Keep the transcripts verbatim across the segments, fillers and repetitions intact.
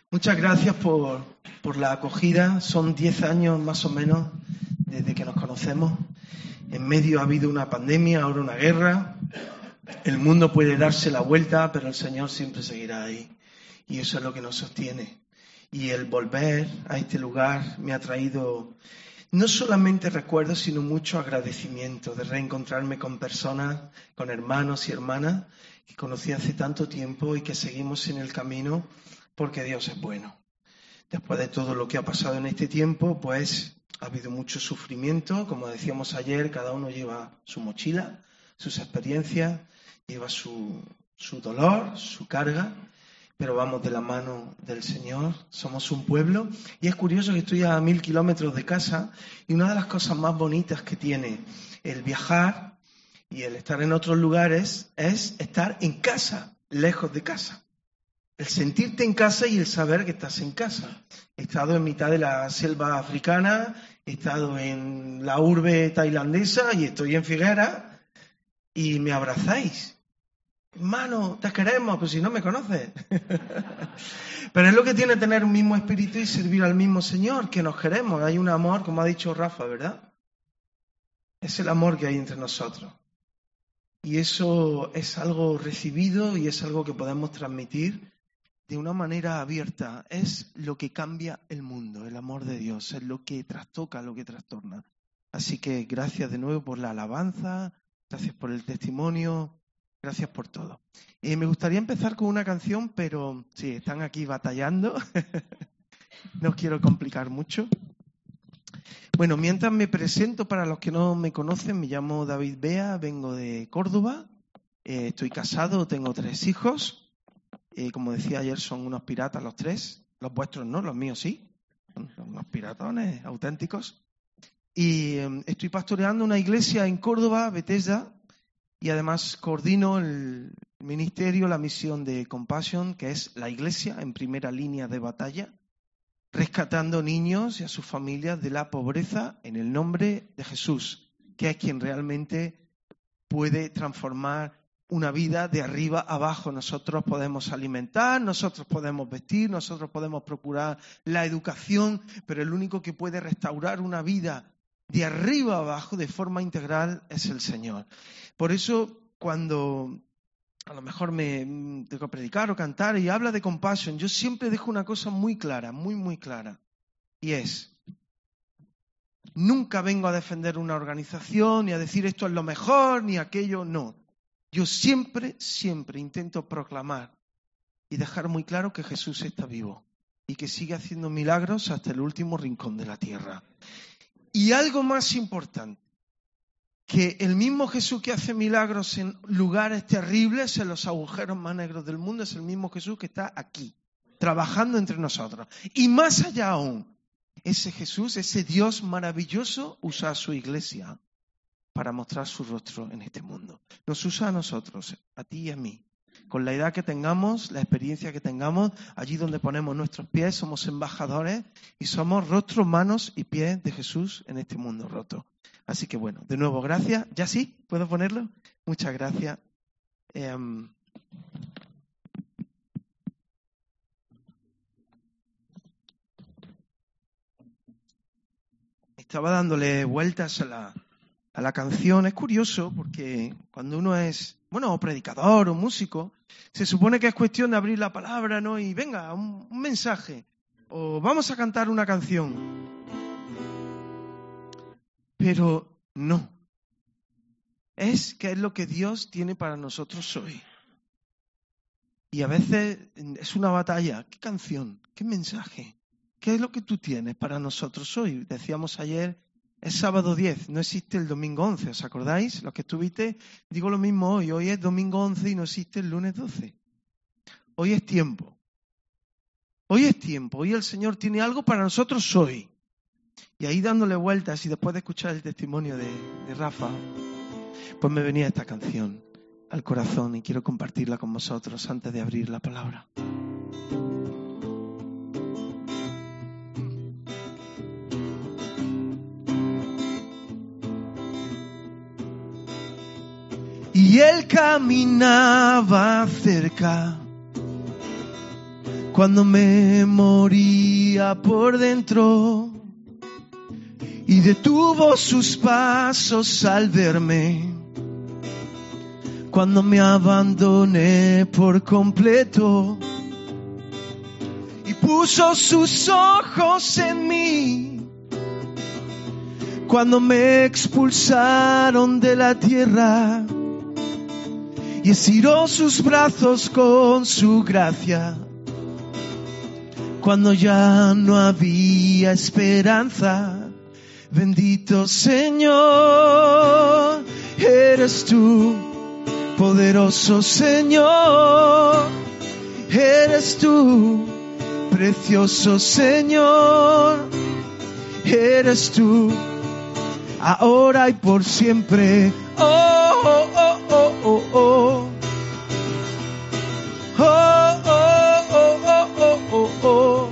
Muchas gracias por, por la acogida. Son diez años más o menos desde que nos conocemos. En medio ha habido una pandemia, ahora una guerra. El mundo puede darse la vuelta, pero el Señor siempre seguirá ahí. Y eso es lo que nos sostiene. Y el volver a este lugar me ha traído no solamente recuerdos, sino mucho agradecimiento de reencontrarme con personas, con hermanos y hermanas que conocí hace tanto tiempo y que seguimos en el camino porque Dios es bueno. Después de todo lo que ha pasado en este tiempo, pues ha habido mucho sufrimiento. Como decíamos ayer, cada uno lleva su mochila, sus experiencias, lleva su, su dolor, su carga, pero vamos de la mano del Señor. Somos un pueblo y es curioso que estoy a mil kilómetros de casa y una de las cosas más bonitas que tiene el viajar y el estar en otros lugares es estar en casa, lejos de casa. El sentirte en casa y el saber que estás en casa. He estado en mitad de la selva africana, he estado en la urbe tailandesa y estoy en Figueras y me abrazáis. Hermano, te queremos, pues si no me conoces. Pero es lo que tiene tener un mismo espíritu y servir al mismo Señor, que nos queremos. Hay un amor, como ha dicho Rafa, ¿verdad? Es el amor que hay entre nosotros. Y eso es algo recibido y es algo que podemos transmitir de una manera abierta. Es lo que cambia el mundo, el amor de Dios, es lo que trastoca, lo que trastorna. Así que gracias de nuevo por la alabanza, gracias por el testimonio, gracias por todo. Eh, me gustaría empezar con una canción, pero sí, están aquí batallando. No os quiero complicar mucho. Bueno, mientras me presento, para los que no me conocen, me llamo David Bea, vengo de Córdoba, eh, estoy casado, tengo tres hijos. Eh, como decía ayer, son unos piratas los tres. Los vuestros no, los míos sí. Son unos piratones auténticos. Y eh, estoy pastoreando una iglesia en Córdoba, Bethesda, y además coordino el ministerio, la misión de Compassion, que es la iglesia en primera línea de batalla, rescatando niños y a sus familias de la pobreza en el nombre de Jesús, que es quien realmente puede transformar una vida de arriba abajo. Nosotros podemos alimentar, nosotros podemos vestir, nosotros podemos procurar la educación, pero el único que puede restaurar una vida de arriba abajo de forma integral es el Señor. Por eso, cuando a lo mejor me tengo que predicar o cantar y habla de compasión, yo siempre dejo una cosa muy clara, muy, muy clara, y es: nunca vengo a defender una organización, ni a decir esto es lo mejor, ni aquello, no. Yo siempre, siempre intento proclamar y dejar muy claro que Jesús está vivo y que sigue haciendo milagros hasta el último rincón de la tierra. Y algo más importante, que el mismo Jesús que hace milagros en lugares terribles, en los agujeros más negros del mundo, es el mismo Jesús que está aquí, trabajando entre nosotros. Y más allá aún, ese Jesús, ese Dios maravilloso, usa a su iglesia para mostrar su rostro en este mundo. Nos usa a nosotros, a ti y a mí. Con la edad que tengamos, la experiencia que tengamos, allí donde ponemos nuestros pies, somos embajadores y somos rostros, manos y pies de Jesús en este mundo roto. Así que bueno, de nuevo, gracias. ¿Ya sí? ¿Puedo ponerlo? Muchas gracias. Eh, estaba dándole vueltas a la... a la canción. Es curioso porque cuando uno es, bueno, o predicador o músico, se supone que es cuestión de abrir la palabra, ¿no? Y venga, un, un mensaje. O vamos a cantar una canción. Pero no. Es que es lo que Dios tiene para nosotros hoy. Y a veces es una batalla. ¿Qué canción? ¿Qué mensaje? ¿Qué es lo que tú tienes para nosotros hoy? Decíamos ayer, es sábado diez, no existe el domingo once, ¿os acordáis? Los que estuviste, digo lo mismo hoy, hoy es domingo once y no existe el lunes doce. Hoy es tiempo. Hoy es tiempo, hoy el Señor tiene algo para nosotros hoy. Y ahí dándole vueltas y después de escuchar el testimonio de, de Rafa, pues me venía esta canción al corazón y quiero compartirla con vosotros antes de abrir la palabra. Y él caminaba cerca cuando me moría por dentro y detuvo sus pasos al verme, cuando me abandoné por completo y puso sus ojos en mí, cuando me expulsaron de la tierra y estiró sus brazos con su gracia, cuando ya no había esperanza. Bendito Señor, eres tú, poderoso Señor, eres tú, precioso Señor, eres tú, ahora y por siempre. Oh, oh, oh, oh, oh, oh. Oh, oh, oh, oh, oh, oh, oh.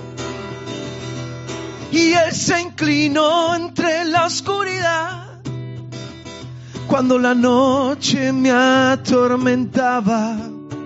Y Él se inclinó entre la oscuridad cuando la noche me atormentaba,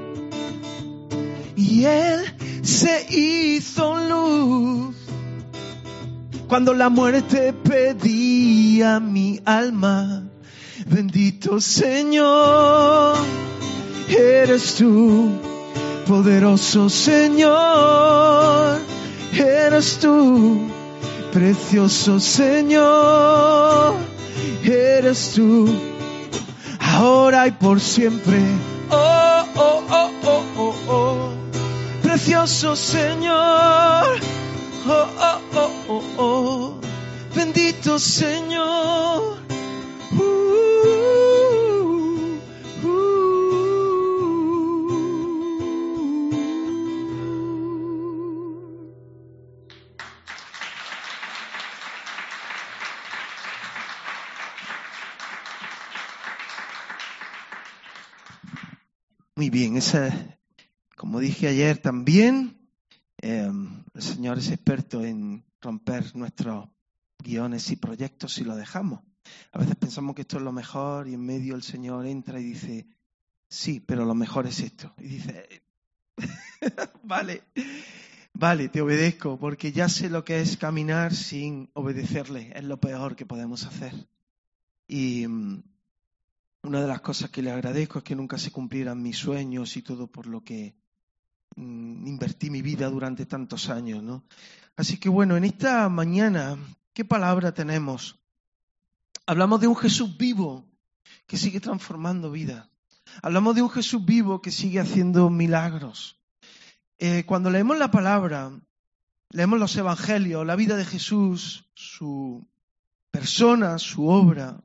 y Él se hizo luz cuando la muerte pedía mi alma. Bendito Señor, eres tú, poderoso Señor, eres tú, precioso Señor, eres tú, ahora y por siempre. Oh, oh, oh, oh, oh, oh, precioso Señor, oh, oh, oh, oh, oh, bendito Señor. Uh, uh, Muy bien, esa, como dije ayer también, eh, el Señor es experto en romper nuestros guiones y proyectos si lo dejamos. A veces pensamos que esto es lo mejor y en medio el Señor entra y dice, sí, pero lo mejor es esto. Y dice, vale, vale, te obedezco, porque ya sé lo que es caminar sin obedecerle. Es lo peor que podemos hacer. Y um, una de las cosas que le agradezco es que nunca se cumplieran mis sueños y todo por lo que um, invertí mi vida durante tantos años, ¿no? Así que bueno, en esta mañana, ¿qué palabra tenemos? Hablamos de un Jesús vivo que sigue transformando vidas. Hablamos de un Jesús vivo que sigue haciendo milagros. Eh, cuando leemos la palabra, leemos los evangelios, la vida de Jesús, su persona, su obra,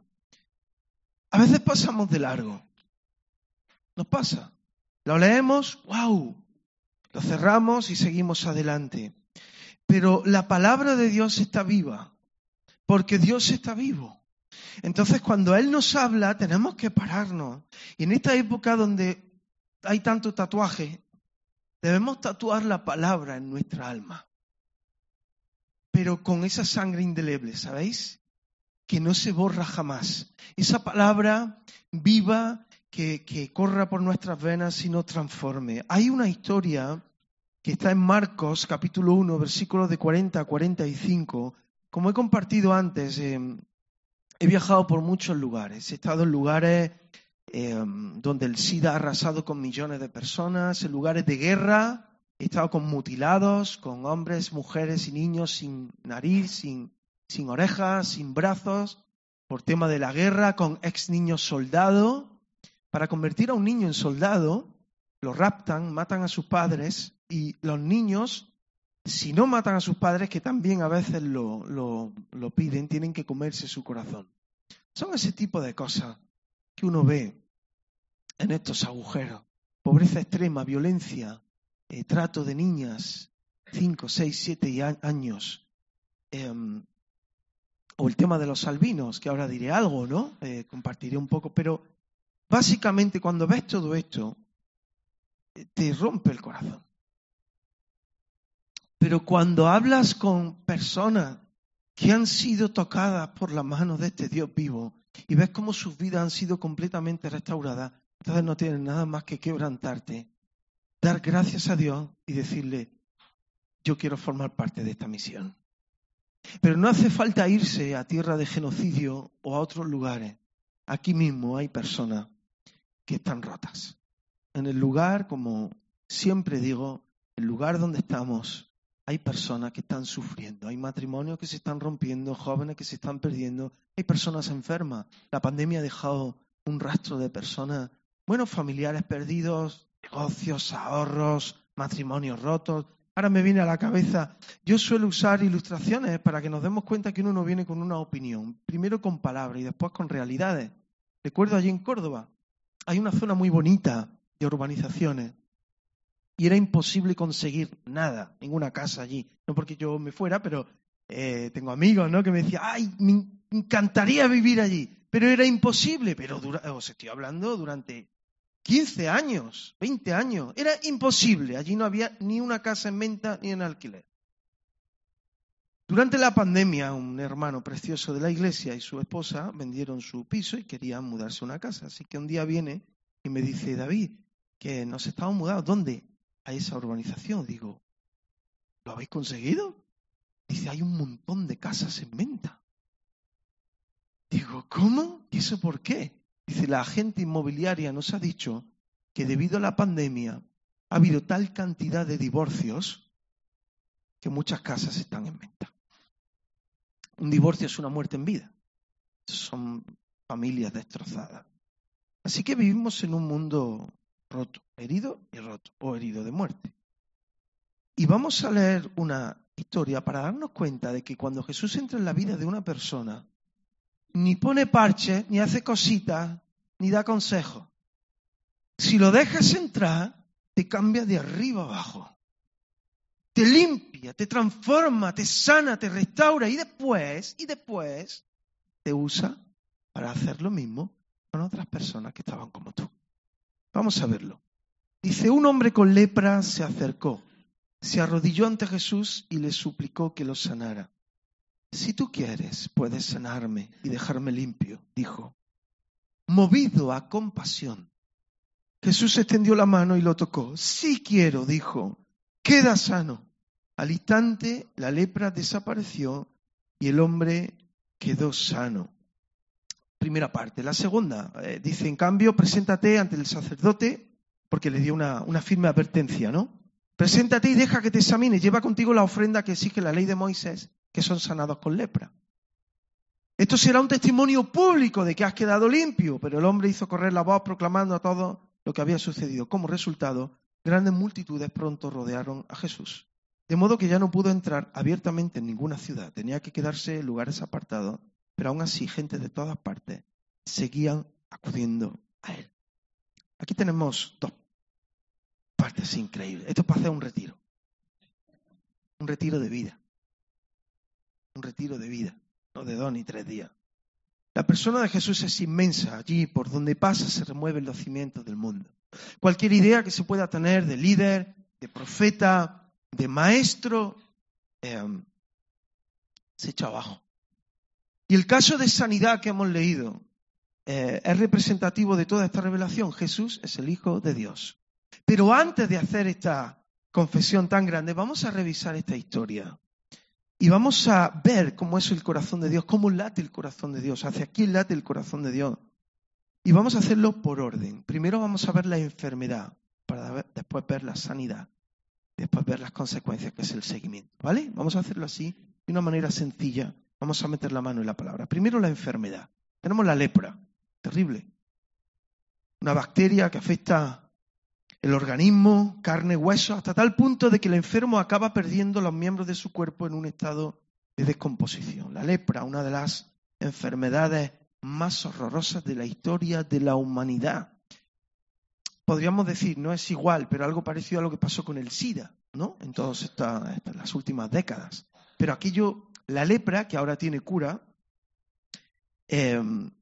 a veces pasamos de largo. Nos pasa. Lo leemos, wow, lo cerramos y seguimos adelante. Pero la palabra de Dios está viva, porque Dios está vivo. Entonces, cuando Él nos habla, tenemos que pararnos. Y en esta época donde hay tanto tatuaje, debemos tatuar la palabra en nuestra alma. Pero con esa sangre indeleble, ¿sabéis? Que no se borra jamás. Esa palabra viva que, que corra por nuestras venas y nos transforme. Hay una historia que está en Marcos, capítulo uno, versículos de cuarenta a cuarenta y cinco. Como he compartido antes, eh, he viajado por muchos lugares. He estado en lugares eh, donde el SIDA ha arrasado con millones de personas, en lugares de guerra. He estado con mutilados, con hombres, mujeres y niños sin nariz, sin, sin orejas, sin brazos, por tema de la guerra, con ex niños soldados. Para convertir a un niño en soldado, lo raptan, matan a sus padres, y los niños, si no matan a sus padres, que también a veces lo, lo, lo piden, tienen que comerse su corazón. Son ese tipo de cosas que uno ve en estos agujeros. Pobreza extrema, violencia, eh, trato de niñas, cinco, seis, siete años. Eh, o el tema de los albinos, que ahora diré algo, ¿no? Eh, compartiré un poco, pero básicamente cuando ves todo esto, eh, te rompe el corazón. Pero cuando hablas con personas que han sido tocadas por la mano de este Dios vivo y ves cómo sus vidas han sido completamente restauradas, entonces no tienes nada más que quebrantarte, dar gracias a Dios y decirle, yo quiero formar parte de esta misión. Pero no hace falta irse a tierra de genocidio o a otros lugares. Aquí mismo hay personas que están rotas. En el lugar, como siempre digo, el lugar donde estamos, hay personas que están sufriendo. Hay matrimonios que se están rompiendo, jóvenes que se están perdiendo. Hay personas enfermas. La pandemia ha dejado un rastro de personas, bueno, familiares perdidos, negocios, ahorros, matrimonios rotos. Ahora me viene a la cabeza, yo suelo usar ilustraciones para que nos demos cuenta que uno no viene con una opinión, primero con palabras y después con realidades. Recuerdo allí en Córdoba, hay una zona muy bonita de urbanizaciones y era imposible conseguir nada, ninguna casa allí. No porque yo me fuera, pero eh, tengo amigos, ¿no?, que me decían, ¡ay, me encantaría vivir allí! Pero era imposible, pero dura, os estoy hablando durante quince años, veinte años, era imposible. Allí no había ni una casa en venta ni en alquiler. Durante la pandemia, un hermano precioso de la iglesia y su esposa vendieron su piso y querían mudarse a una casa. Así que un día viene y me dice, David, que nos estamos mudando. ¿Dónde? A esa urbanización. Digo, ¿lo habéis conseguido? Dice, hay un montón de casas en venta. Digo, ¿cómo? ¿Y eso por qué? Dice, la agente inmobiliaria nos ha dicho que debido a la pandemia ha habido tal cantidad de divorcios que muchas casas están en venta. Un divorcio es una muerte en vida. Son familias destrozadas. Así que vivimos en un mundo roto, herido y roto, o herido de muerte. Y vamos a leer una historia para darnos cuenta de que cuando Jesús entra en la vida de una persona, ni pone parches, ni hace cositas, ni da consejos. Si lo dejas entrar, te cambia de arriba abajo. Te limpia, te transforma, te sana, te restaura y después, y después, te usa para hacer lo mismo con otras personas que estaban como tú. Vamos a verlo. Dice, un hombre con lepra se acercó, se arrodilló ante Jesús y le suplicó que lo sanara. Si tú quieres, puedes sanarme y dejarme limpio, dijo. Movido a compasión, Jesús extendió la mano y lo tocó. Sí quiero, dijo, queda sano. Al instante la lepra desapareció y el hombre quedó sano. Primera parte. La segunda, eh, dice, en cambio, preséntate ante el sacerdote, porque le dio una, una firme advertencia, ¿no? Preséntate y deja que te examine. Lleva contigo la ofrenda que exige la ley de Moisés, que son sanados con lepra. Esto será un testimonio público de que has quedado limpio, pero el hombre hizo correr la voz proclamando a todos lo que había sucedido. Como resultado, grandes multitudes pronto rodearon a Jesús. De modo que ya no pudo entrar abiertamente en ninguna ciudad, tenía que quedarse en lugares apartados, pero aún así gente de todas partes seguían acudiendo a él. Aquí tenemos dos partes increíbles. Esto es para hacer un retiro. Un retiro de vida. Un retiro de vida, no de dos ni tres días. La persona de Jesús es inmensa. Allí, por donde pasa, se remueven los cimientos del mundo. Cualquier idea que se pueda tener de líder, de profeta, de maestro, eh, se echa abajo. Y el caso de sanidad que hemos leído eh, es representativo de toda esta revelación. Jesús es el Hijo de Dios. Pero antes de hacer esta confesión tan grande, vamos a revisar esta historia. Y vamos a ver cómo es el corazón de Dios, cómo late el corazón de Dios, hacia quién late el corazón de Dios. Y vamos a hacerlo por orden. Primero vamos a ver la enfermedad, para ver, después ver la sanidad, después ver las consecuencias, que es el seguimiento. ¿Vale? Vamos a hacerlo así, de una manera sencilla. Vamos a meter la mano en la palabra. Primero la enfermedad. Tenemos la lepra, terrible. Una bacteria que afecta el organismo, carne, hueso, hasta tal punto de que el enfermo acaba perdiendo los miembros de su cuerpo en un estado de descomposición. La lepra, una de las enfermedades más horrorosas de la historia de la humanidad. Podríamos decir, no es igual, pero algo parecido a lo que pasó con el SIDA, ¿no? En todas estas, estas las últimas décadas. Pero aquello, la lepra, que ahora tiene cura, eh,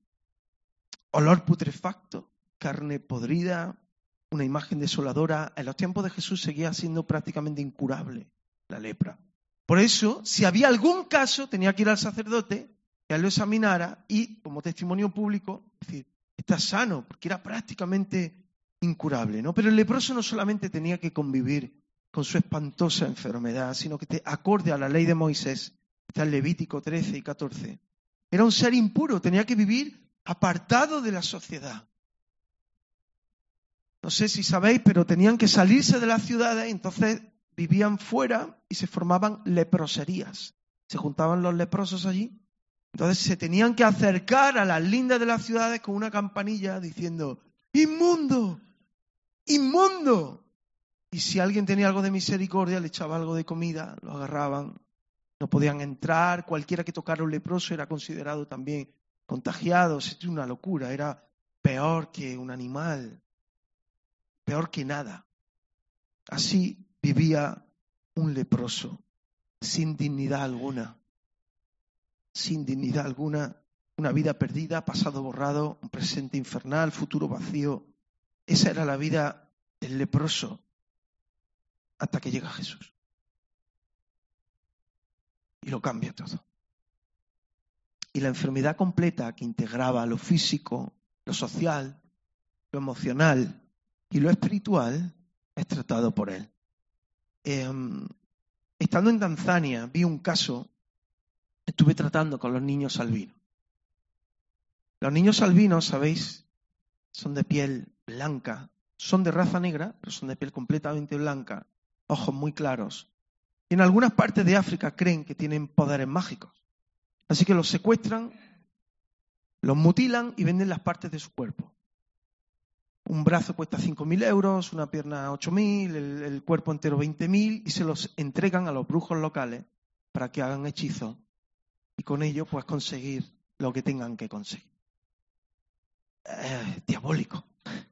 olor putrefacto, carne podrida, una imagen desoladora. En los tiempos de Jesús seguía siendo prácticamente incurable la lepra. Por eso, si había algún caso, tenía que ir al sacerdote, que él lo examinara y, como testimonio público, decir, está sano, porque era prácticamente incurable, ¿no? Pero el leproso no solamente tenía que convivir con su espantosa enfermedad, sino que te, acorde a la ley de Moisés, está en Levítico trece y catorce, era un ser impuro, tenía que vivir apartado de la sociedad. No sé si sabéis, pero tenían que salirse de las ciudades, entonces vivían fuera y se formaban leproserías. Se juntaban los leprosos allí. Entonces se tenían que acercar a las lindes de las ciudades con una campanilla diciendo, ¡inmundo! ¡Inmundo! Y si alguien tenía algo de misericordia, le echaba algo de comida, lo agarraban, no podían entrar, cualquiera que tocara un leproso era considerado también contagiado. Es una locura, era peor que un animal, peor que nada. Así vivía un leproso, sin dignidad alguna. Sin dignidad alguna, una vida perdida, pasado borrado, un presente infernal, futuro vacío. Esa era la vida del leproso hasta que llega Jesús. Y lo cambia todo. Y la enfermedad completa que integraba lo físico, lo social, lo emocional y lo espiritual es tratado por él. Eh, estando en Tanzania vi un caso. Estuve tratando con los niños albinos. Los niños albinos, ¿sabéis? Son de piel blanca. Son de raza negra, pero son de piel completamente blanca. Ojos muy claros. Y en algunas partes de África creen que tienen poderes mágicos. Así que los secuestran, los mutilan y venden las partes de su cuerpo. Un brazo cuesta cinco mil euros, una pierna ocho mil, el, el cuerpo entero veinte mil y se los entregan a los brujos locales para que hagan hechizos. Y con ello, pues, conseguir lo que tengan que conseguir. Eh, diabólico.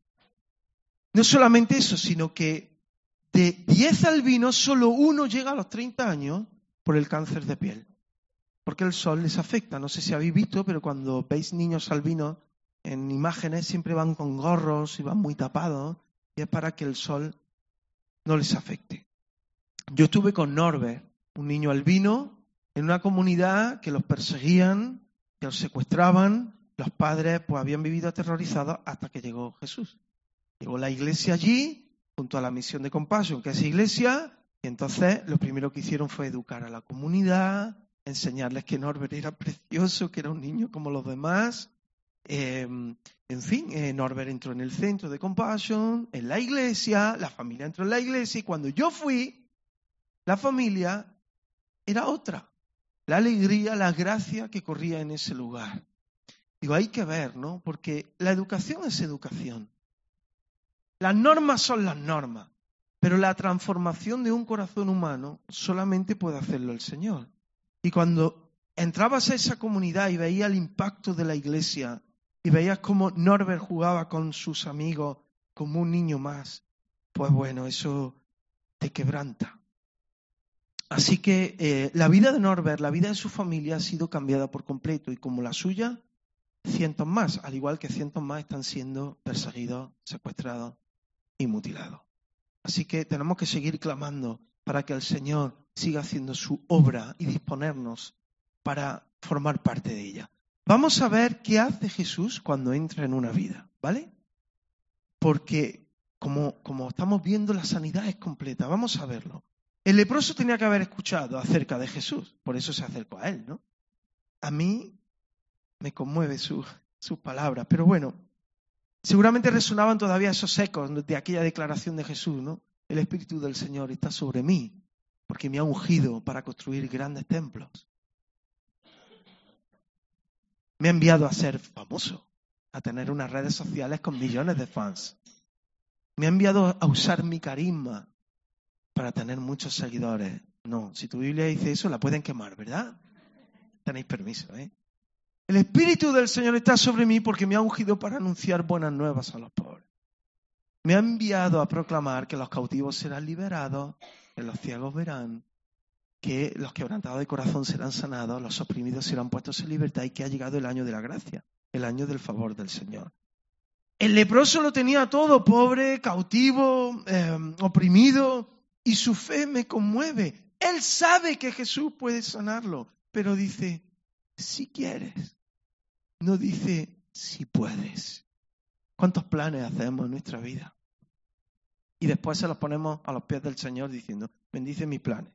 No solamente eso, sino que de diez albinos, solo uno llega a los treinta años por el cáncer de piel. Porque el sol les afecta. No sé si habéis visto, pero cuando veis niños albinos en imágenes, siempre van con gorros y van muy tapados. Y es para que el sol no les afecte. Yo estuve con Norbert, un niño albino, en una comunidad que los perseguían, que los secuestraban, los padres pues habían vivido aterrorizados hasta que llegó Jesús. Llegó la iglesia allí, junto a la misión de Compassion, que es iglesia, y entonces lo primero que hicieron fue educar a la comunidad, enseñarles que Norbert era precioso, que era un niño como los demás. Eh, en fin, eh, Norbert entró en el centro de Compassion, en la iglesia, la familia entró en la iglesia, y cuando yo fui, la familia era otra. La alegría, la gracia que corría en ese lugar. Digo, hay que ver, ¿no? Porque la educación es educación. Las normas son las normas, pero la transformación de un corazón humano solamente puede hacerlo el Señor. Y cuando entrabas a esa comunidad y veías el impacto de la iglesia y veías cómo Norbert jugaba con sus amigos como un niño más, pues bueno, eso te quebranta. Así que eh, la vida de Norbert, la vida de su familia ha sido cambiada por completo y como la suya, cientos más, al igual que cientos más están siendo perseguidos, secuestrados y mutilados. Así que tenemos que seguir clamando para que el Señor siga haciendo su obra y disponernos para formar parte de ella. Vamos a ver qué hace Jesús cuando entra en una vida, ¿vale? Porque como, como estamos viendo, la sanidad es completa. Vamos a verlo. El leproso tenía que haber escuchado acerca de Jesús, por eso se acercó a él, ¿no? A mí me conmueve su, sus palabras, pero bueno, seguramente resonaban todavía esos ecos de aquella declaración de Jesús, ¿no? El Espíritu del Señor está sobre mí, porque me ha ungido para construir grandes templos. Me ha enviado a ser famoso, a tener unas redes sociales con millones de fans. Me ha enviado a usar mi carisma para tener muchos seguidores. No, si tu Biblia dice eso, la pueden quemar, ¿verdad? Tenéis permiso, ¿eh? El Espíritu del Señor está sobre mí porque me ha ungido para anunciar buenas nuevas a los pobres. Me ha enviado a proclamar que los cautivos serán liberados, que los ciegos verán, que los quebrantados de corazón serán sanados, los oprimidos serán puestos en libertad y que ha llegado el año de la gracia, el año del favor del Señor. El leproso lo tenía todo, pobre, cautivo, eh, oprimido, y su fe me conmueve. Él sabe que Jesús puede sanarlo, pero dice, si quieres. No dice, si puedes. ¿Cuántos planes hacemos en nuestra vida? Y después se los ponemos a los pies del Señor diciendo, bendice mis planes.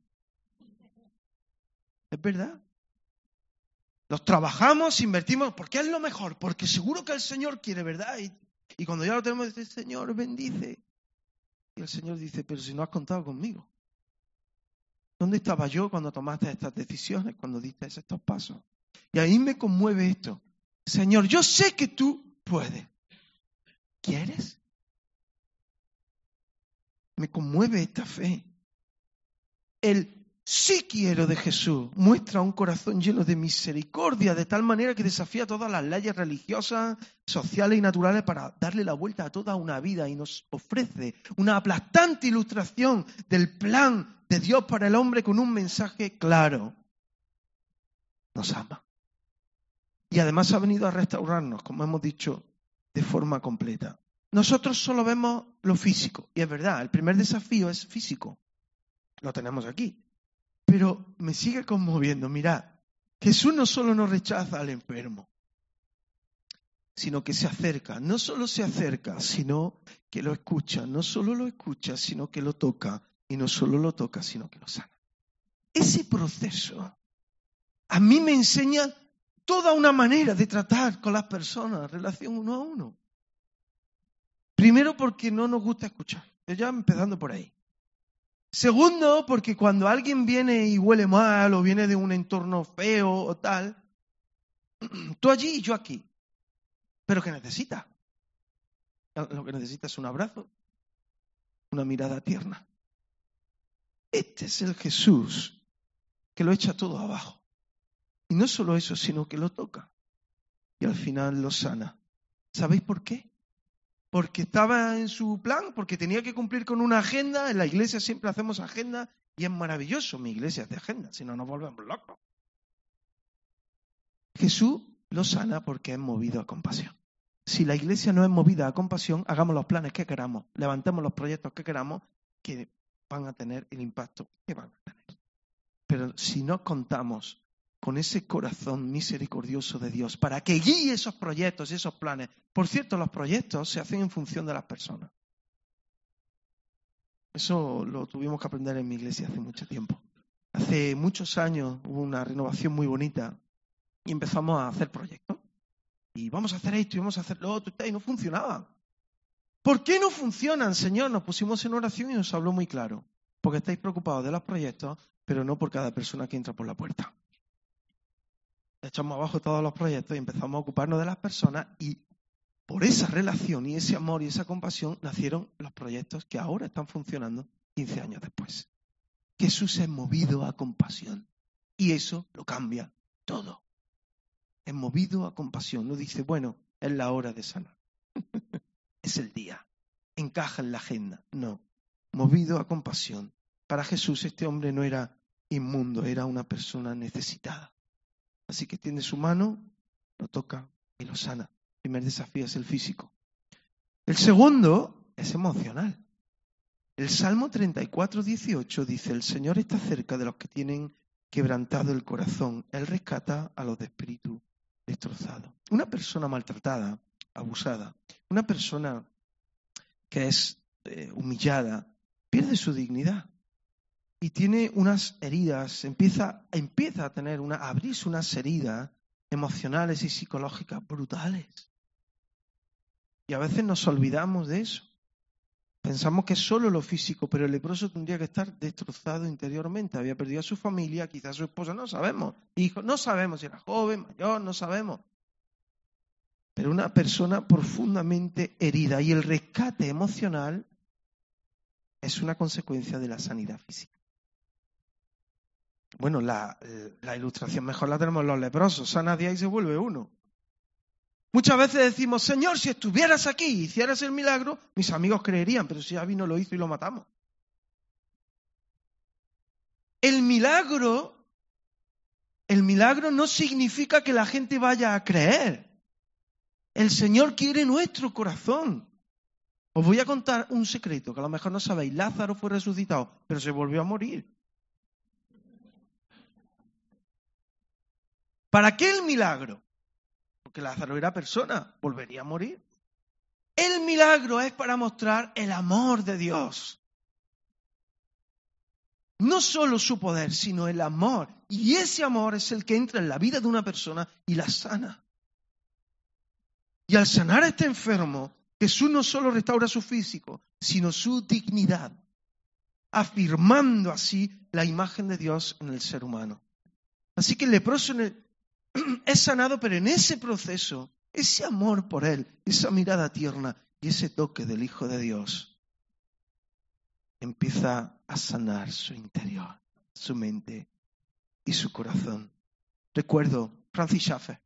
Es verdad. Los trabajamos, invertimos, porque es lo mejor, porque seguro que el Señor quiere, ¿verdad? Y, y cuando ya lo tenemos, dice, Señor, bendice. Y el Señor dice, pero si no has contado conmigo. ¿Dónde estaba yo cuando tomaste estas decisiones, cuando diste estos pasos? Y ahí me conmueve esto. Señor, yo sé que tú puedes. ¿Quieres? Me conmueve esta fe. El sí quiero de Jesús muestra un corazón lleno de misericordia, de tal manera que desafía todas las leyes religiosas, sociales y naturales para darle la vuelta a toda una vida y nos ofrece una aplastante ilustración del plan de Dios para el hombre con un mensaje claro. Nos ama. Y además ha venido a restaurarnos, como hemos dicho, de forma completa. Nosotros solo vemos lo físico, y es verdad, el primer desafío es físico. Lo tenemos aquí. Pero me sigue conmoviendo. Mirad, Jesús no solo no rechaza al enfermo, sino que se acerca. No solo se acerca, sino que lo escucha. No solo lo escucha, sino que lo toca. Y no solo lo toca, sino que lo sana. Ese proceso a mí me enseña toda una manera de tratar con las personas, relación uno a uno. Primero porque no nos gusta escuchar. Ya empezando por ahí. Segundo, porque cuando alguien viene y huele mal o viene de un entorno feo o tal, tú allí y yo aquí. ¿Pero qué necesita? Lo que necesita es un abrazo, una mirada tierna. Este es el Jesús que lo echa todo abajo. Y no solo eso, sino que lo toca. Y al final lo sana. ¿Sabéis por qué? Porque estaba en su plan, porque tenía que cumplir con una agenda. En la iglesia siempre hacemos agenda y es maravilloso. Mi iglesia es de agenda, si no nos volvemos locos. Jesús lo sana porque es movido a compasión. Si la iglesia no es movida a compasión, hagamos los planes que queramos, levantemos los proyectos que queramos, que van a tener el impacto que van a tener. Pero si no contamos con ese corazón misericordioso de Dios para que guíe esos proyectos y esos planes. Por cierto, los proyectos se hacen en función de las personas. Eso lo tuvimos que aprender en mi iglesia hace mucho tiempo. Hace muchos años hubo una renovación muy bonita y empezamos a hacer proyectos. Y vamos a hacer esto y vamos a hacer lo otro y no funcionaban. ¿Por qué no funcionan, Señor? Nos pusimos en oración y nos habló muy claro. Porque estáis preocupados de los proyectos, pero no por cada persona que entra por la puerta. Echamos abajo todos los proyectos y empezamos a ocuparnos de las personas y por esa relación y ese amor y esa compasión nacieron los proyectos que ahora están funcionando quince años después. Jesús es movido a compasión y eso lo cambia todo. Es movido a compasión. No dice, bueno, es la hora de sanar. Es el día. Encaja en la agenda. No. Movido a compasión. Para Jesús este hombre no era inmundo, era una persona necesitada. Así que tiende su mano, lo toca y lo sana. El primer desafío es el físico. El segundo es emocional. El Salmo treinta y cuatro, dieciocho dice, el Señor está cerca de los que tienen quebrantado el corazón. Él rescata a los de espíritu destrozado. Una persona maltratada, abusada, una persona que es eh, humillada, pierde su dignidad. Y tiene unas heridas, empieza, empieza a tener una, a abrirse unas heridas emocionales y psicológicas brutales. Y a veces nos olvidamos de eso. Pensamos que es solo lo físico, pero el leproso tendría que estar destrozado interiormente. Había perdido a su familia, quizás su esposa, no sabemos. Hijo, no sabemos si era joven, mayor, no sabemos. Pero una persona profundamente herida. Y el rescate emocional es una consecuencia de la sanidad física. Bueno, la, la ilustración mejor la tenemos los leprosos. Sana día y se vuelve uno. Muchas veces decimos, Señor, si estuvieras aquí y hicieras el milagro, mis amigos creerían, pero si Javi no lo hizo y lo matamos. El milagro, el milagro no significa que la gente vaya a creer. El Señor quiere nuestro corazón. Os voy a contar un secreto que a lo mejor no sabéis. Lázaro fue resucitado, pero se volvió a morir. ¿Para qué el milagro? Porque Lázaro era persona, volvería a morir. El milagro es para mostrar el amor de Dios. No solo su poder, sino el amor. Y ese amor es el que entra en la vida de una persona y la sana. Y al sanar a este enfermo, Jesús no solo restaura su físico, sino su dignidad, afirmando así la imagen de Dios en el ser humano. Así que el leproso en el, es sanado, pero en ese proceso, ese amor por él, esa mirada tierna y ese toque del Hijo de Dios, empieza a sanar su interior, su mente y su corazón. Recuerdo Francis Schaeffer,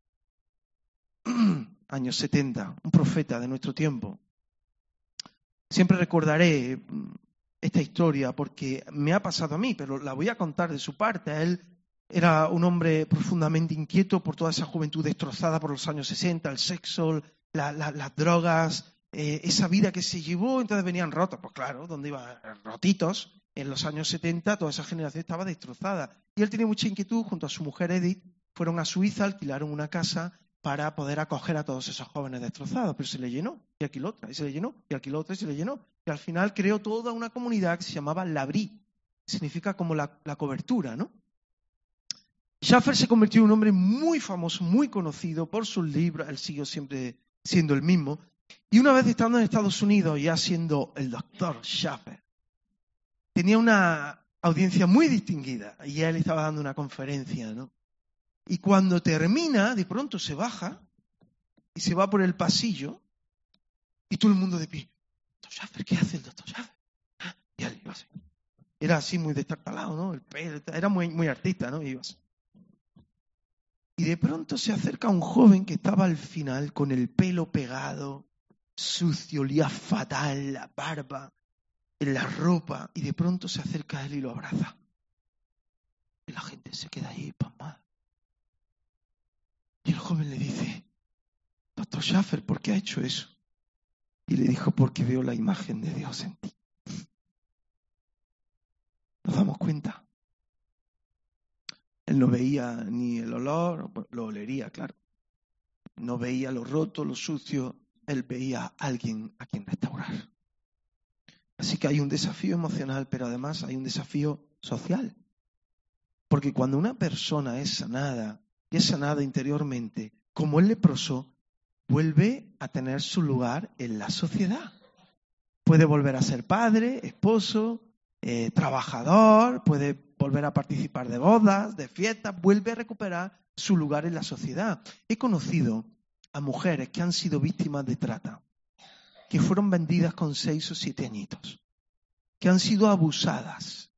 años setenta, un profeta de nuestro tiempo. Siempre recordaré esta historia porque me ha pasado a mí, pero la voy a contar de su parte. Él era un hombre profundamente inquieto por toda esa juventud destrozada por los años sesenta, el sexo, la, la, las drogas, eh, esa vida que se llevó, entonces venían rotos. Pues claro, donde iban rotitos, en los años setenta toda esa generación estaba destrozada. Y él tenía mucha inquietud, junto a su mujer Edith, fueron a Suiza, alquilaron una casa para poder acoger a todos esos jóvenes destrozados, pero se le llenó, y alquiló otra, y se le llenó, y alquiló otra, y se le llenó. Y al final creó toda una comunidad que se llamaba L'Abri, significa como la, la cobertura, ¿no? Schaeffer se convirtió en un hombre muy famoso, muy conocido por sus libros, él siguió siempre siendo el mismo, y una vez estando en Estados Unidos, ya siendo el doctor Schaeffer, tenía una audiencia muy distinguida, y él estaba dando una conferencia, ¿no? Y cuando termina, de pronto se baja y se va por el pasillo y todo el mundo de pie. Doctor Schaeffer, ¿qué hace el doctor Schaeffer? Y él iba así. Era así muy destartalado, ¿no? El pelo, era muy, muy artista, ¿no? Y iba así. Y de pronto se acerca un joven que estaba al final con el pelo pegado, sucio, olía fatal, la barba, en la ropa. Y de pronto se acerca a él y lo abraza. Y la gente se queda ahí pasmada. Y el joven le dice, doctor Schaeffer, ¿por qué ha hecho eso? Y le dijo, porque veo la imagen de Dios en ti. ¿Nos damos cuenta? Él no veía ni el olor, lo olería, claro. No veía lo roto, lo sucio. Él veía a alguien a quien restaurar. Así que hay un desafío emocional, pero además hay un desafío social. Porque cuando una persona es sanada, y es sanada interiormente, como el leproso, vuelve a tener su lugar en la sociedad. Puede volver a ser padre, esposo, eh, trabajador, puede volver a participar de bodas, de fiestas, vuelve a recuperar su lugar en la sociedad. He conocido a mujeres que han sido víctimas de trata, que fueron vendidas con seis o siete añitos, que han sido abusadas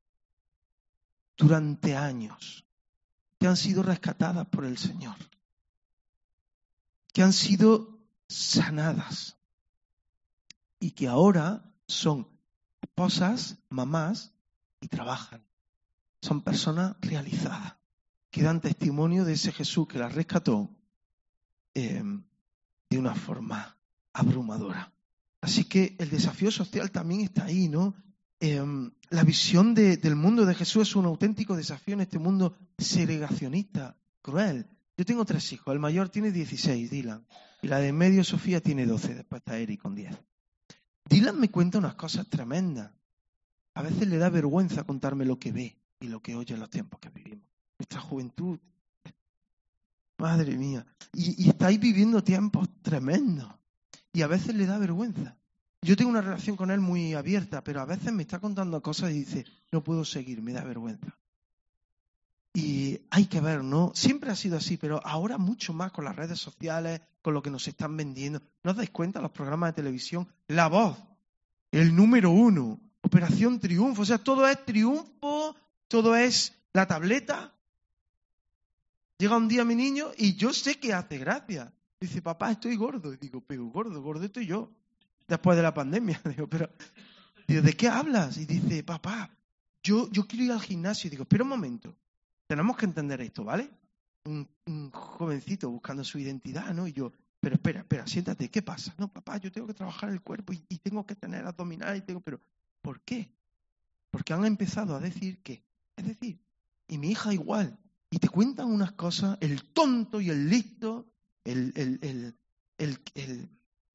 durante años, que han sido rescatadas por el Señor, que han sido sanadas y que ahora son esposas, mamás y trabajan. Son personas realizadas, que dan testimonio de ese Jesús que las rescató eh, de una forma abrumadora. Así que el desafío social también está ahí, ¿no? Eh, la visión de, del mundo de Jesús es un auténtico desafío en este mundo segregacionista, cruel. Yo tengo tres hijos, el mayor tiene dieciséis, Dylan, y la de en medio, Sofía, tiene doce, después está Eric con diez. Dylan me cuenta unas cosas tremendas. A veces le da vergüenza contarme lo que ve y lo que oye en los tiempos que vivimos. Nuestra juventud, madre mía, y, y estáis viviendo tiempos tremendos, y a veces le da vergüenza. Yo tengo una relación con él muy abierta, pero a veces me está contando cosas y dice, no puedo seguir, me da vergüenza. Y hay que ver, ¿no? Siempre ha sido así, pero ahora mucho más con las redes sociales, con lo que nos están vendiendo. ¿No os dais cuenta? Los programas de televisión, La Voz, el número uno, Operación Triunfo, o sea, todo es triunfo, todo es la tableta. Llega un día mi niño y yo sé que hace gracia. Dice, papá, estoy gordo. Y digo, pero gordo, gordo estoy yo. Después de la pandemia. Digo, pero, digo, ¿de qué hablas? Y dice, papá, yo, yo quiero ir al gimnasio. Y digo, espera un momento, tenemos que entender esto, ¿vale? Un, un jovencito buscando su identidad, ¿no? Y yo, pero espera, espera, siéntate, ¿qué pasa? No, papá, yo tengo que trabajar el cuerpo y, y tengo que tener abdominales y tengo, pero ¿por qué? Porque han empezado a decir que, es decir, y mi hija igual, y te cuentan unas cosas, el tonto y el listo, el, el, el, el, el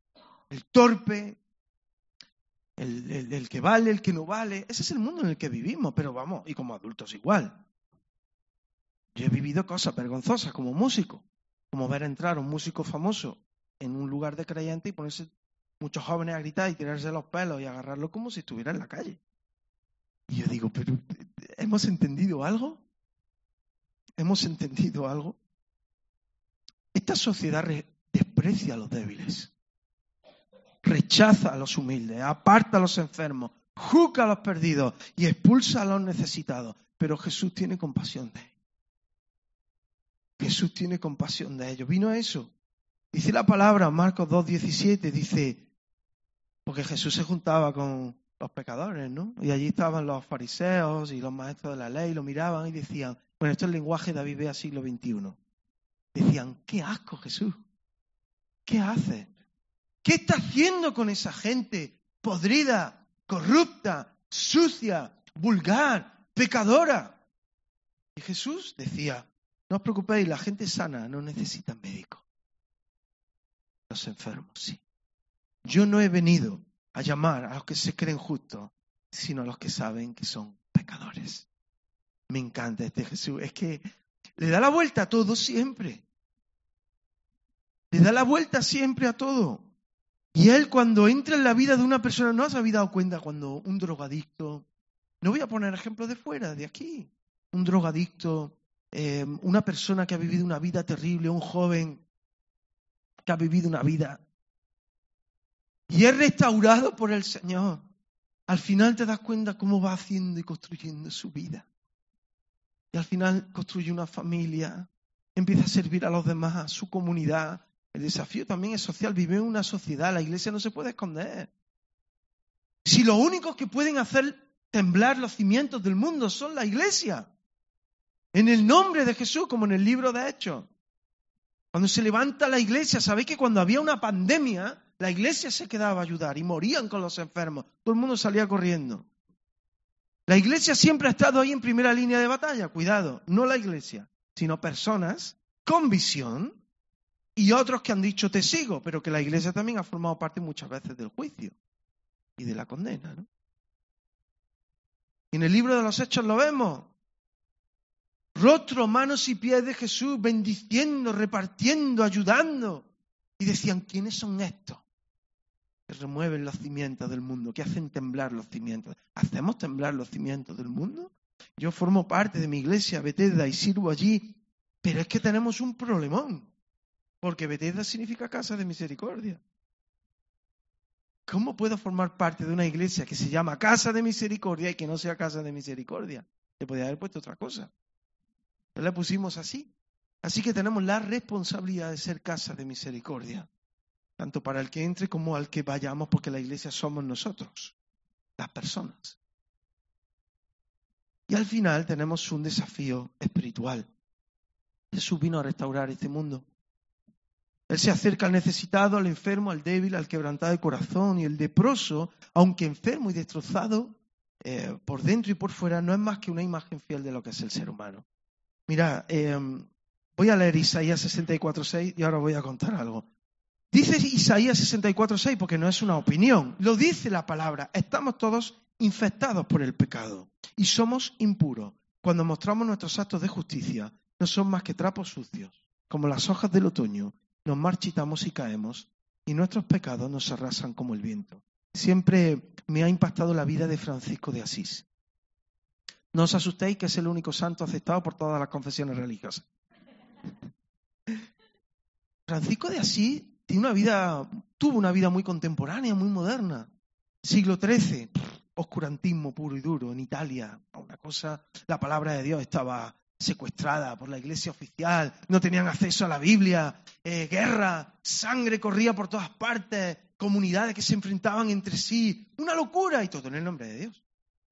el torpe, el, el, el que vale, el que no vale. Ese es el mundo en el que vivimos, pero vamos, y como adultos igual. Yo he vivido cosas vergonzosas como músico, como ver entrar a un músico famoso en un lugar de creyente y ponerse muchos jóvenes a gritar y tirarse los pelos y agarrarlo como si estuviera en la calle. Y yo digo, pero ¿hemos entendido algo? ¿Hemos entendido algo? Esta sociedad re- desprecia a los débiles, rechaza a los humildes, aparta a los enfermos, juzga a los perdidos y expulsa a los necesitados. Pero Jesús tiene compasión de ellos. Jesús tiene compasión de ellos. Vino eso. Dice la palabra, Marcos dos diecisiete, dice, porque Jesús se juntaba con los pecadores, ¿no? Y allí estaban los fariseos y los maestros de la ley, lo miraban y decían, bueno, esto es el lenguaje de David Bea siglo veintiuno. Decían, qué asco, Jesús. ¿Qué hace? ¿Qué está haciendo con esa gente podrida, corrupta, sucia, vulgar, pecadora? Y Jesús decía, no os preocupéis, la gente sana no necesita médico. Los enfermos, sí. Yo no he venido a llamar a los que se creen justos, sino a los que saben que son pecadores. Me encanta este Jesús. Es que le da la vuelta a todo siempre. Le da la vuelta siempre a todo. Y él cuando entra en la vida de una persona, ¿no os habéis dado cuenta cuando un drogadicto, no voy a poner ejemplos de fuera, de aquí, un drogadicto, eh, una persona que ha vivido una vida terrible, un joven que ha vivido una vida y es restaurado por el Señor, al final te das cuenta cómo va haciendo y construyendo su vida. Y al final construye una familia, empieza a servir a los demás, a su comunidad. El desafío también es social, vive en una sociedad, la iglesia no se puede esconder. Si los únicos que pueden hacer temblar los cimientos del mundo son la iglesia, en el nombre de Jesús, como en el libro de Hechos. Cuando se levanta la iglesia, ¿sabéis que cuando había una pandemia, la iglesia se quedaba a ayudar y morían con los enfermos? Todo el mundo salía corriendo. La iglesia siempre ha estado ahí en primera línea de batalla. Cuidado, no la iglesia, sino personas con visión y otros que han dicho te sigo, pero que la iglesia también ha formado parte muchas veces del juicio y de la condena, ¿no? Y en el libro de los Hechos lo vemos. Rostro, manos y pies de Jesús, bendiciendo, repartiendo, ayudando. Y decían, ¿quiénes son estos? Que remueven los cimientos del mundo, que hacen temblar los cimientos. ¿Hacemos temblar los cimientos del mundo? Yo formo parte de mi iglesia, Bethesda, y sirvo allí, pero es que tenemos un problemón, porque Bethesda significa casa de misericordia. ¿Cómo puedo formar parte de una iglesia que se llama casa de misericordia y que no sea casa de misericordia? Le podía haber puesto otra cosa. No le pusimos así. Así que tenemos la responsabilidad de ser casa de misericordia, tanto para el que entre como al que vayamos, porque la iglesia somos nosotros, las personas. Y al final tenemos un desafío espiritual. Jesús vino a restaurar este mundo. Él se acerca al necesitado, al enfermo, al débil, al quebrantado de corazón, y el leproso, aunque enfermo y destrozado eh, por dentro y por fuera, no es más que una imagen fiel de lo que es el ser humano. Mira, eh, voy a leer Isaías sesenta y cuatro seis y ahora voy a contar algo. Dice Isaías sesenta y cuatro seis porque no es una opinión, lo dice la palabra. Estamos todos infectados por el pecado y somos impuros. Cuando mostramos nuestros actos de justicia, no son más que trapos sucios. Como las hojas del otoño, nos marchitamos y caemos y nuestros pecados nos arrasan como el viento. Siempre me ha impactado la vida de Francisco de Asís. No os asustéis que es el único santo aceptado por todas las confesiones religiosas. Francisco de Asís tiene una vida, tuvo una vida muy contemporánea, muy moderna. Siglo trece, oscurantismo puro y duro en Italia. Una cosa, la palabra de Dios estaba secuestrada por la iglesia oficial, no tenían acceso a la Biblia, eh, guerra, sangre corría por todas partes, comunidades que se enfrentaban entre sí. Una locura, y todo en el nombre de Dios.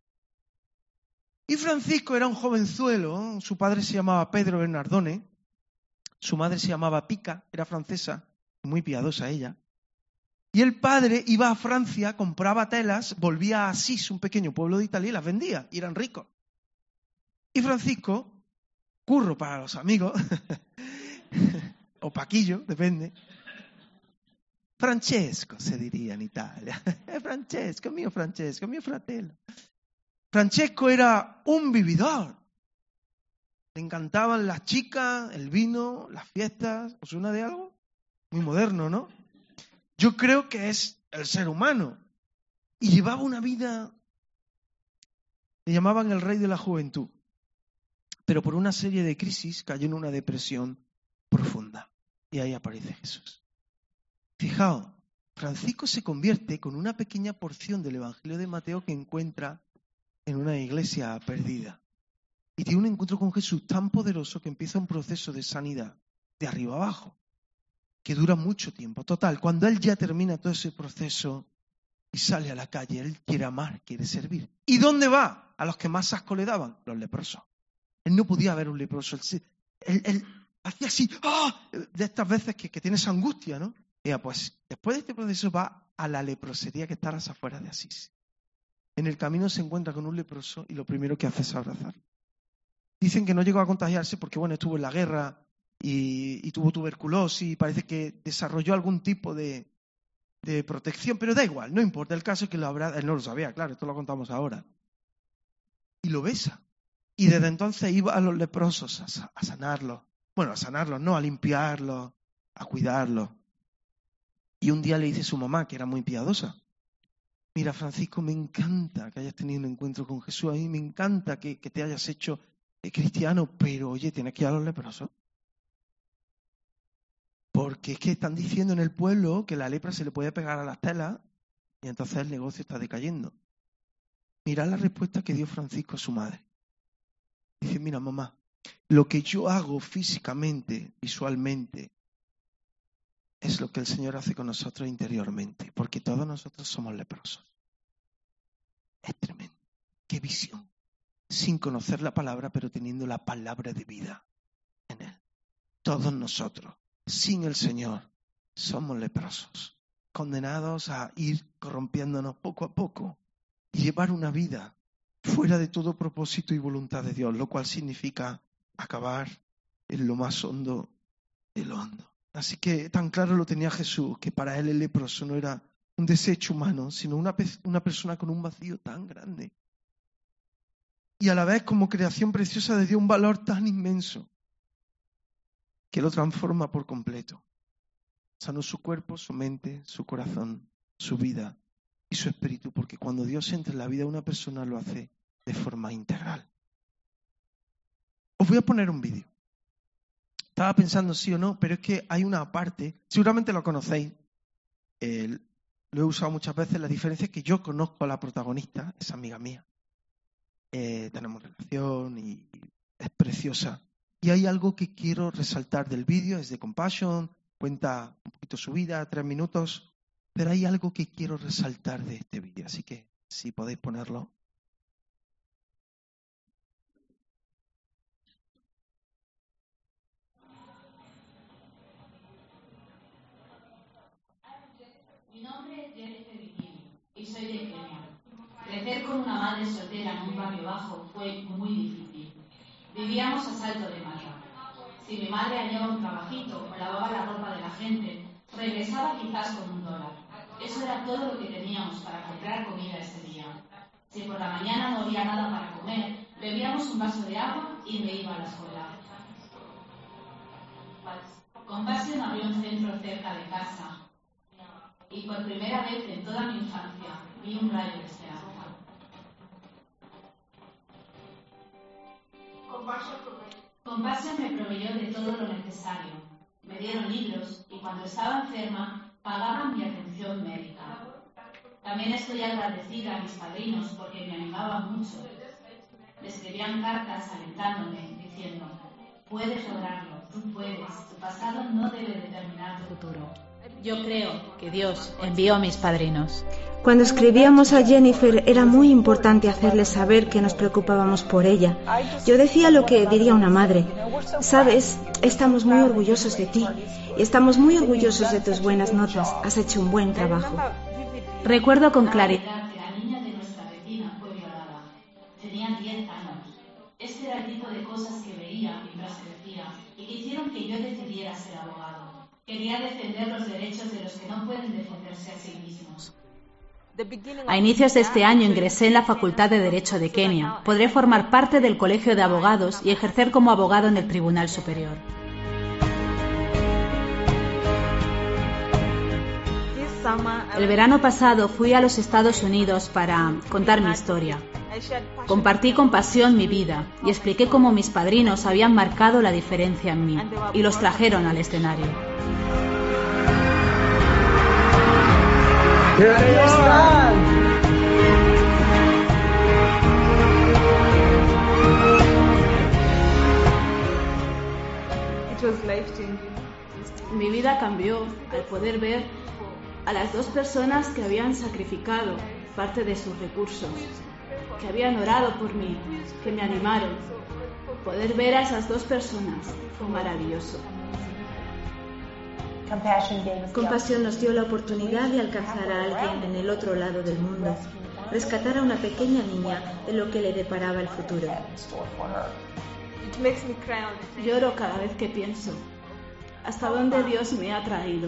Y Francisco era un jovenzuelo, su padre se llamaba Pedro Bernardone, su madre se llamaba Pica, era francesa, muy piadosa ella. Y el padre iba a Francia, compraba telas, volvía a Asís, un pequeño pueblo de Italia, y las vendía, y eran ricos. Y Francisco, curro para los amigos, o paquillo, depende. Francesco se diría en Italia. Francesco, mio Francesco, mio fratello. Francesco era un vividor. Le encantaban las chicas, el vino, las fiestas. ¿Os suena de algo? Muy moderno, ¿no? Yo creo que es el ser humano. Y llevaba una vida, le llamaban el rey de la juventud. Pero por una serie de crisis cayó en una depresión profunda. Y ahí aparece Jesús. Fijaos, Francisco se convierte con una pequeña porción del Evangelio de Mateo que encuentra en una iglesia perdida. Y tiene un encuentro con Jesús tan poderoso que empieza un proceso de sanidad de arriba abajo, que dura mucho tiempo. Total, cuando él ya termina todo ese proceso y sale a la calle, él quiere amar, quiere servir. ¿Y dónde va? A los que más asco le daban, los leprosos. Él no podía ver un leproso. Él, él, él hacía así, ¡ah! De estas veces que, que tienes angustia, ¿no? Y ya, pues después de este proceso va a la leprosería que está a las afueras de Asís. En el camino se encuentra con un leproso y lo primero que hace es abrazarlo. Dicen que no llegó a contagiarse porque, bueno, estuvo en la guerra y, y tuvo tuberculosis y parece que desarrolló algún tipo de, de protección, pero da igual, no importa. El caso es que lo abraza, él no lo sabía, claro, esto lo contamos ahora. Y lo besa. Y desde entonces iba a los leprosos a, a sanarlos. Bueno, a sanarlos, no, a limpiarlos, a cuidarlos. Y un día le dice a su mamá, que era muy piadosa: mira, Francisco, me encanta que hayas tenido un encuentro con Jesús, a mí me encanta que, que te hayas hecho eh, cristiano, pero oye, tienes que ir a los leprosos. Porque es que están diciendo en el pueblo que la lepra se le puede pegar a las telas y entonces el negocio está decayendo. Mirad la respuesta que dio Francisco a su madre. Dice: mira, mamá, lo que yo hago físicamente, visualmente, es lo que el Señor hace con nosotros interiormente, porque todos nosotros somos leprosos. Es tremendo. Qué visión. Sin conocer la palabra, pero teniendo la palabra de vida en Él. Todos nosotros, sin el Señor, somos leprosos, condenados a ir corrompiéndonos poco a poco y llevar una vida fuera de todo propósito y voluntad de Dios, lo cual significa acabar en lo más hondo de lo hondo. Así que tan claro lo tenía Jesús, que para él el leproso no era un desecho humano, sino una, una persona con un vacío tan grande. Y a la vez, como creación preciosa de Dios, un valor tan inmenso que lo transforma por completo. Sanó su cuerpo, su mente, su corazón, su vida y su espíritu, porque cuando Dios entra en la vida de una persona lo hace de forma integral. Os voy a poner un vídeo. Estaba pensando sí o no, pero es que hay una parte, seguramente lo conocéis, eh, lo he usado muchas veces. La diferencia es que yo conozco a la protagonista, es amiga mía, eh, tenemos relación y es preciosa. Y hay algo que quiero resaltar del vídeo, es de Compassion, cuenta un poquito su vida, tres minutos, pero hay algo que quiero resaltar de este vídeo, así que si podéis ponerlo. Mi nombre es Jennifer Bikini y soy de Kenia. Crecer con una madre soltera en un barrio bajo fue muy difícil. Vivíamos a salto de mata. Si mi madre hallaba un trabajito o lavaba la ropa de la gente, regresaba quizás con un dólar. Eso era todo lo que teníamos para comprar comida ese día. Si por la mañana no había nada para comer, bebíamos un vaso de agua y me iba a la escuela. Compassion abrió un centro cerca de casa. Y por primera vez en toda mi infancia vi un rayo de esperanza. Compassion me proveyó de todo lo necesario. Me dieron libros y cuando estaba enferma pagaban mi atención médica. También estoy agradecida a mis padrinos porque me animaban mucho. Me escribían cartas alentándome, diciendo: puedes lograrlo, tú puedes, tu pasado no debe determinar tu futuro. Yo creo que Dios envió a mis padrinos. Cuando escribíamos a Jennifer era muy importante hacerle saber que nos preocupábamos por ella. Yo decía lo que diría una madre: sabes, estamos muy orgullosos de ti y estamos muy orgullosos de tus buenas notas. Has hecho un buen trabajo. Recuerdo con claridad que la niña de nuestra vecina fue violada. Tenía diez años. Este era el tipo de cosas que veía mientras crecía y que hicieron que yo decidiera ser abogado. Quería defender los derechos de los que no pueden defenderse a sí mismos. A inicios de este año ingresé en la Facultad de Derecho de Kenia. Podré formar parte del Colegio de Abogados y ejercer como abogado en el Tribunal Superior. El verano pasado fui a los Estados Unidos para contar mi historia. Compartí con pasión mi vida y expliqué cómo mis padrinos habían marcado la diferencia en mí y los trajeron al escenario. Mi vida cambió al poder ver a las dos personas que habían sacrificado parte de sus recursos, que habían orado por mí, que me animaron. Poder ver a esas dos personas fue maravilloso. Compasión nos dio la oportunidad de alcanzar a alguien en el otro lado del mundo, rescatar a una pequeña niña de lo que le deparaba el futuro. Lloro cada vez que pienso hasta dónde Dios me ha traído.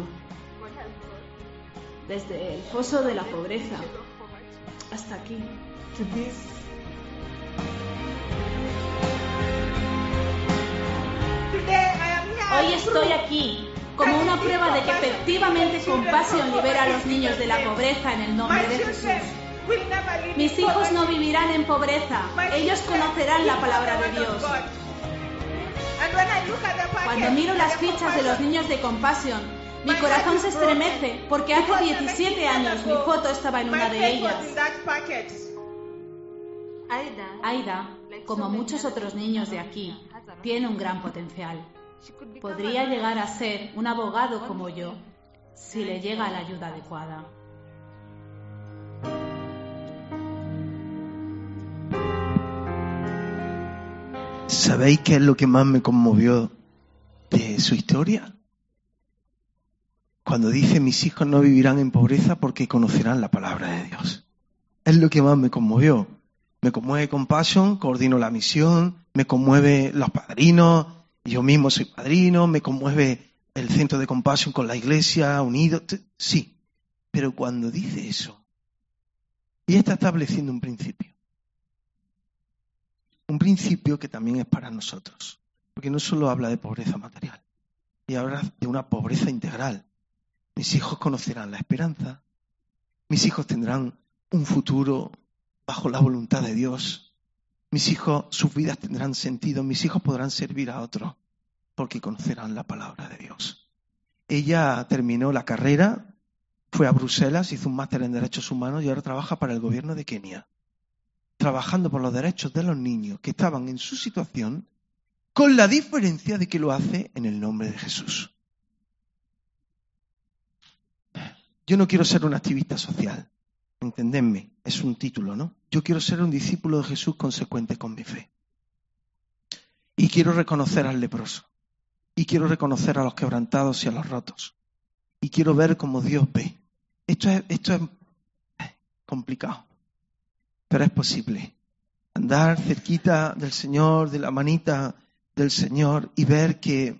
Desde el foso de la pobreza hasta aquí. Hoy estoy aquí como una prueba de que efectivamente Compasión libera a los niños de la pobreza en el nombre de Jesús. Mis hijos no vivirán en pobreza, ellos conocerán la palabra de Dios. Cuando miro las fichas de los niños de Compasión, mi corazón se estremece porque hace diecisiete años mi foto estaba en una de ellas. Aida, como muchos otros niños de aquí, tiene un gran potencial. Podría llegar a ser un abogado como yo si le llega la ayuda adecuada. ¿Sabéis qué es lo que más me conmovió de su historia? Cuando dice: mis hijos no vivirán en pobreza porque conocerán la palabra de Dios. Es lo que más me conmovió. Me conmueve Compassion, coordino la misión, me conmueve los padrinos, yo mismo soy padrino, me conmueve el centro de Compassion con la iglesia, unido, sí. Pero cuando dice eso, ella está estableciendo un principio. Un principio que también es para nosotros. Porque no solo habla de pobreza material, y habla de una pobreza integral. Mis hijos conocerán la esperanza, mis hijos tendrán un futuro bajo la voluntad de Dios, mis hijos, sus vidas tendrán sentido, mis hijos podrán servir a otros porque conocerán la palabra de Dios. Ella terminó la carrera, fue a Bruselas, hizo un máster en Derechos Humanos y ahora trabaja para el gobierno de Kenia, trabajando por los derechos de los niños que estaban en su situación, con la diferencia de que lo hace en el nombre de Jesús. Yo no quiero ser un activista social, entendedme, es un título, ¿no? Yo quiero ser un discípulo de Jesús consecuente con mi fe. Y quiero reconocer al leproso. Y quiero reconocer a los quebrantados y a los rotos. Y quiero ver cómo Dios ve. Esto es, esto es complicado, pero es posible. Andar cerquita del Señor, de la manita del Señor y ver que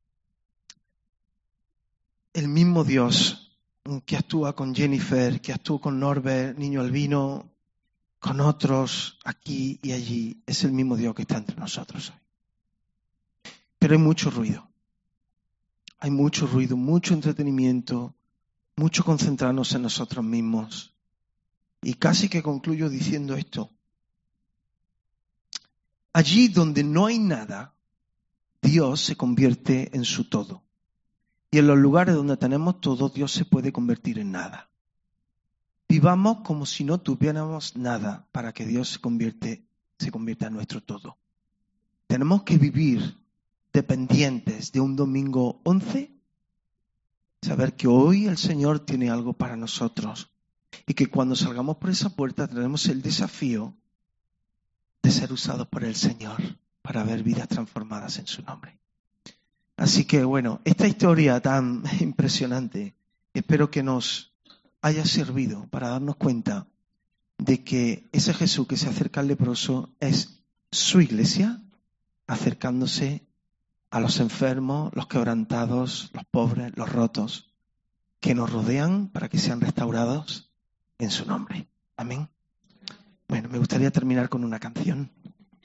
el mismo Dios que actúa con Jennifer, que actúa con Norbert, niño albino, con otros aquí y allí, es el mismo Dios que está entre nosotros hoy. Pero hay mucho ruido. Hay mucho ruido, mucho entretenimiento, mucho concentrarnos en nosotros mismos. Y casi que concluyo diciendo esto. Allí donde no hay nada, Dios se convierte en su todo. Y en los lugares donde tenemos todo, Dios se puede convertir en nada. Vivamos como si no tuviéramos nada para que Dios se convierte, se convierta en nuestro todo. Tenemos que vivir dependientes de un domingo once, saber que hoy el Señor tiene algo para nosotros y que cuando salgamos por esa puerta tenemos el desafío de ser usados por el Señor para ver vidas transformadas en su nombre. Así que bueno, esta historia tan impresionante, espero que nos haya servido para darnos cuenta de que ese Jesús que se acerca al leproso es su iglesia acercándose a los enfermos, los quebrantados, los pobres, los rotos, que nos rodean para que sean restaurados en su nombre. Amén. Bueno, me gustaría terminar con una canción.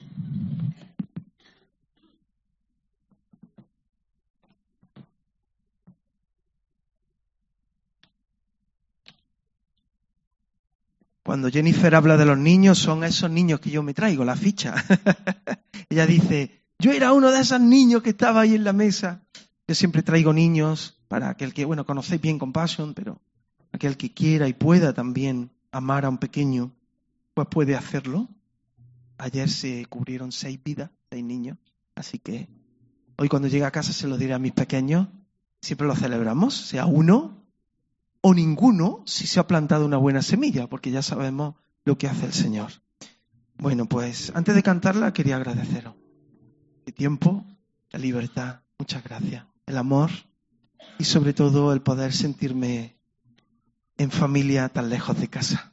Cuando Jennifer habla de los niños, son esos niños que yo me traigo, la ficha. Ella dice, yo era uno de esos niños que estaba ahí en la mesa. Yo siempre traigo niños para aquel que, bueno, conocéis bien Compassion, pero aquel que quiera y pueda también amar a un pequeño, pues puede hacerlo. Ayer se cubrieron seis vidas, seis niños, así que hoy cuando llegue a casa se lo diré a mis pequeños. Siempre lo celebramos, sea uno o ninguno, si se ha plantado una buena semilla, porque ya sabemos lo que hace el Señor. Bueno, pues antes de cantarla quería agradeceros el tiempo, la libertad, muchas gracias, el amor y sobre todo el poder sentirme en familia tan lejos de casa.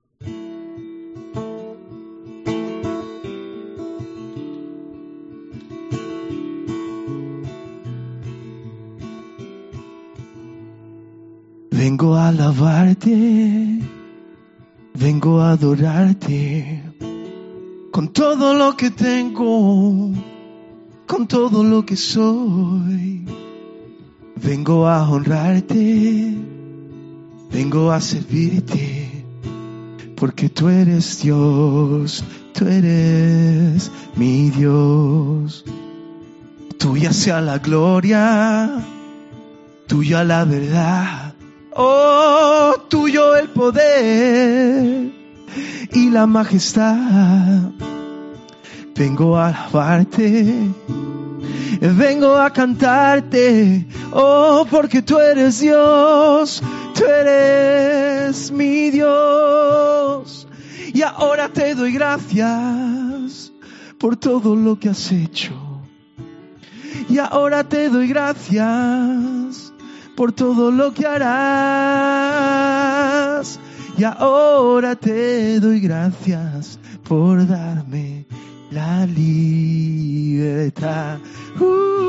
Vengo a alabarte, vengo a adorarte, con todo lo que tengo, con todo lo que soy. Vengo a honrarte, vengo a servirte, porque tú eres Dios, tú eres mi Dios. Tuya sea la gloria, tuya la verdad. Oh, tuyo el poder y la majestad. Vengo a alabarte, vengo a cantarte, oh, porque tú eres Dios, tú eres mi Dios. Y ahora te doy gracias por todo lo que has hecho. Y ahora te doy gracias por todo lo que harás. Y ahora te doy gracias por darme la libertad. Uh,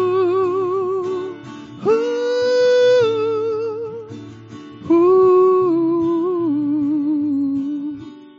uh, uh.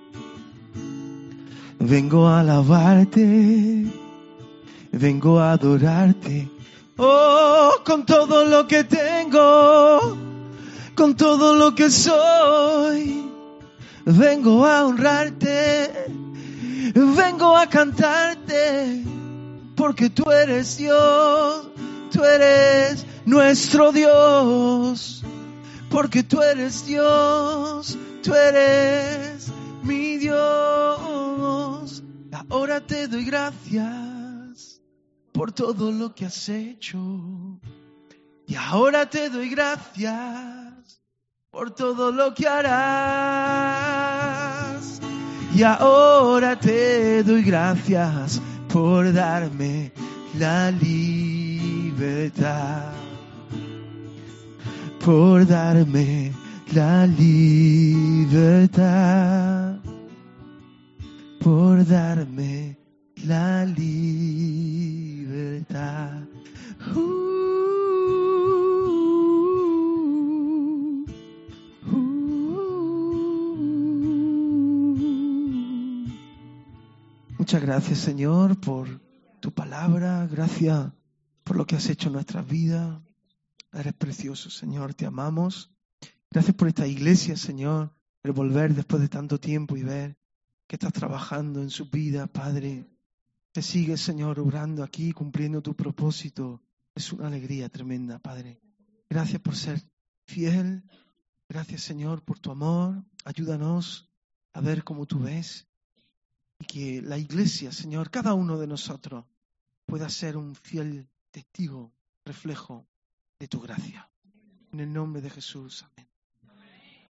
Vengo a alabarte, vengo a adorarte. Oh, con todo lo que tengo, con todo lo que soy, vengo a honrarte, vengo a cantarte, porque tú eres Dios, tú eres nuestro Dios, porque tú eres Dios, tú eres mi Dios. Ahora te doy gracias por todo lo que has hecho. Y ahora te doy gracias por todo lo que harás. Y ahora te doy gracias por darme la libertad. Por darme la libertad. Por darme la libertad. Uh, uh, uh. Muchas gracias, Señor, por tu palabra. Gracias por lo que has hecho en nuestras vidas. Eres precioso, Señor, te amamos. Gracias por esta iglesia, Señor, el volver después de tanto tiempo y ver que estás trabajando en su vida, Padre. Que sigues, Señor, obrando aquí, cumpliendo tu propósito. Es una alegría tremenda, Padre. Gracias por ser fiel. Gracias, Señor, por tu amor. Ayúdanos a ver como tú ves. Y que la iglesia, Señor, cada uno de nosotros pueda ser un fiel testigo, reflejo de tu gracia. En el nombre de Jesús. Amén.